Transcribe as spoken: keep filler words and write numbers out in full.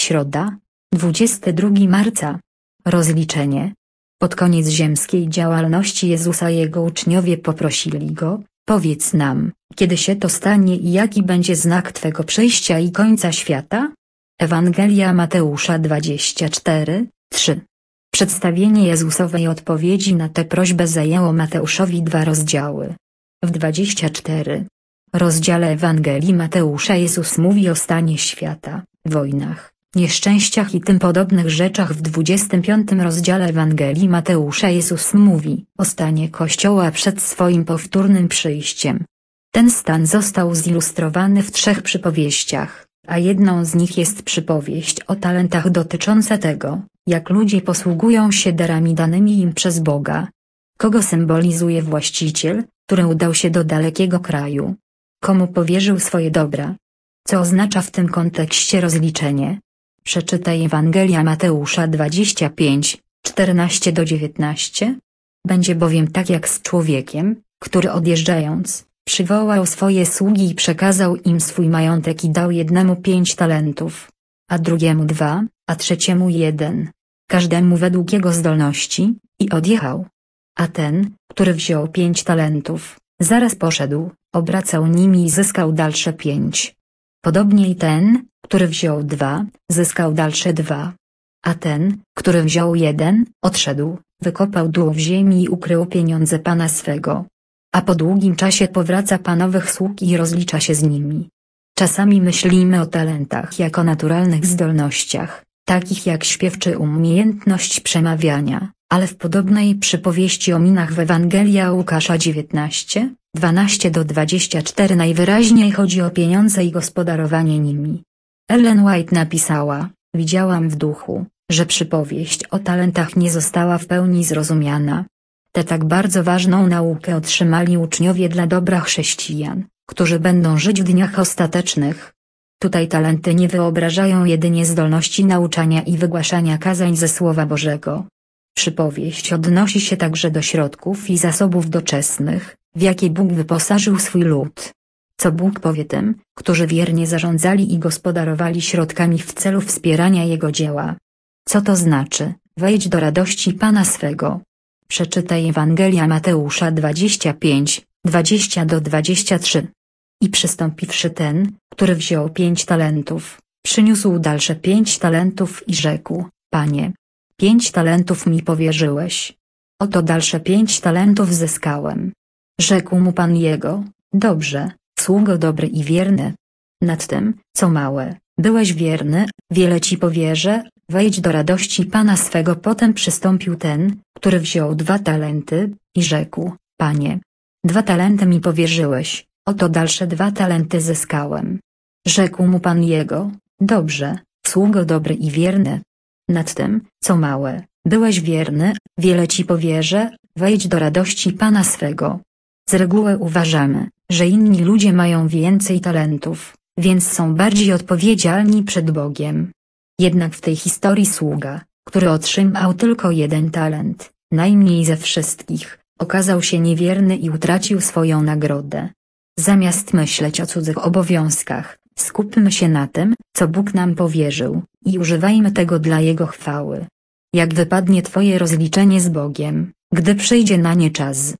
Środa, dwudziestego drugiego marca. Rozliczenie. Pod koniec ziemskiej działalności Jezusa Jego uczniowie poprosili Go: powiedz nam, kiedy się to stanie i jaki będzie znak Twego przyjścia i końca świata? Ewangelia Mateusza dwadzieścia cztery, trzy. Przedstawienie Jezusowej odpowiedzi na tę prośbę zajęło Mateuszowi dwa rozdziały. W dwudziestym czwartym rozdziale Ewangelii Mateusza Jezus mówi o stanie świata, wojnach, nieszczęściach i tym podobnych rzeczach. W dwudziestym piątym rozdziale Ewangelii Mateusza Jezus mówi o stanie Kościoła przed swoim powtórnym przyjściem. Ten stan został zilustrowany w trzech przypowieściach, a jedną z nich jest przypowieść o talentach dotycząca tego, jak ludzie posługują się darami danymi im przez Boga. Kogo symbolizuje właściciel, który udał się do dalekiego kraju? Komu powierzył swoje dobra? Co oznacza w tym kontekście rozliczenie? Przeczytaj Ewangelia Mateusza dwadzieścia pięć, czternaście do dziewiętnastu. Będzie bowiem tak jak z człowiekiem, który odjeżdżając, przywołał swoje sługi i przekazał im swój majątek i dał jednemu pięć talentów, a drugiemu dwa, a trzeciemu jeden, każdemu według jego zdolności, i odjechał. A ten, który wziął pięć talentów, zaraz poszedł, obracał nimi i zyskał dalsze pięć. Podobnie i ten, który wziął dwa, zyskał dalsze dwa. A ten, który wziął jeden, odszedł, wykopał dół w ziemi i ukrył pieniądze pana swego. A po długim czasie powraca pan owych sług i rozlicza się z nimi. Czasami myślimy o talentach jako naturalnych zdolnościach, takich jak śpiew czy umiejętność przemawiania, ale w podobnej przypowieści o minach w Ewangelia Łukasza dziewiętnaście, dwanaście do dwudziestu czterech najwyraźniej chodzi o pieniądze i gospodarowanie nimi. Ellen White napisała: widziałam w duchu, że przypowieść o talentach nie została w pełni zrozumiana. Tę tak bardzo ważną naukę otrzymali uczniowie dla dobra chrześcijan, którzy będą żyć w dniach ostatecznych. Tutaj talenty nie wyobrażają jedynie zdolności nauczania i wygłaszania kazań ze Słowa Bożego. Przypowieść odnosi się także do środków i zasobów doczesnych, w jakie Bóg wyposażył swój lud. Co Bóg powie tym, którzy wiernie zarządzali i gospodarowali środkami w celu wspierania Jego dzieła? Co to znaczy: wejdź do radości Pana swego? Przeczytaj Ewangelia Mateusza dwadzieścia pięć, dwadzieścia do dwudziestu trzech. I przystąpiwszy ten, który wziął pięć talentów, przyniósł dalsze pięć talentów i rzekł: Panie, pięć talentów mi powierzyłeś. Oto dalsze pięć talentów zyskałem. Rzekł mu pan jego: dobrze, sługo dobry i wierny. Nad tym, co małe, byłeś wierny, wiele ci powierzę, wejdź do radości pana swego. Potem przystąpił ten, który wziął dwa talenty, i rzekł: Panie, dwa talenty mi powierzyłeś, oto dalsze dwa talenty zyskałem. Rzekł mu pan jego: dobrze, sługo dobry i wierny. Nad tym, co małe, byłeś wierny, wiele ci powierzę, wejdź do radości pana swego. Z reguły uważamy, że inni ludzie mają więcej talentów, więc są bardziej odpowiedzialni przed Bogiem. Jednak w tej historii sługa, który otrzymał tylko jeden talent, najmniej ze wszystkich, okazał się niewierny i utracił swoją nagrodę. Zamiast myśleć o cudzych obowiązkach, skupmy się na tym, co Bóg nam powierzył, i używajmy tego dla Jego chwały. Jak wypadnie Twoje rozliczenie z Bogiem, gdy przyjdzie na nie czas?